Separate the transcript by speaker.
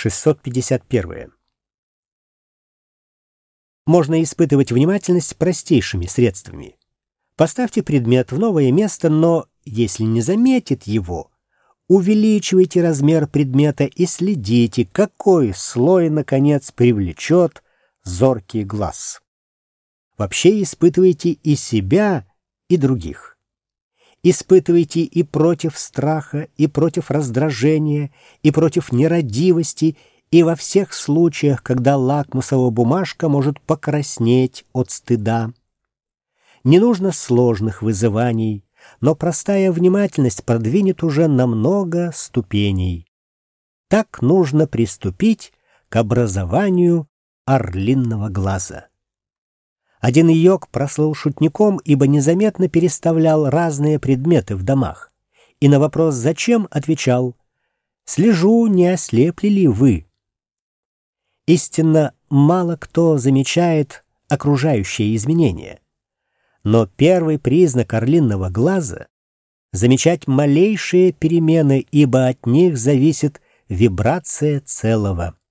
Speaker 1: 651. Можно испытывать внимательность простейшими средствами. Поставьте предмет в новое место, но, если не заметит его, увеличивайте размер предмета и следите, какой слой, наконец, привлечет зоркий глаз. Вообще испытывайте и себя, и других. Испытывайте и против страха, и против раздражения, и против нерадивости, и во всех случаях, когда лакмусовая бумажка может покраснеть от стыда. Не нужно сложных вызываний, но простая внимательность продвинет уже на много ступеней. Так нужно приступить к образованию орлиного глаза. Один йог прослыл шутником, ибо незаметно переставлял разные предметы в домах, и на вопрос «зачем?» отвечал: «Слежу, не ослепли ли вы?» Истинно, мало кто замечает окружающие изменения. Но первый признак орлиного глаза — замечать малейшие перемены, ибо от них зависит вибрация целого.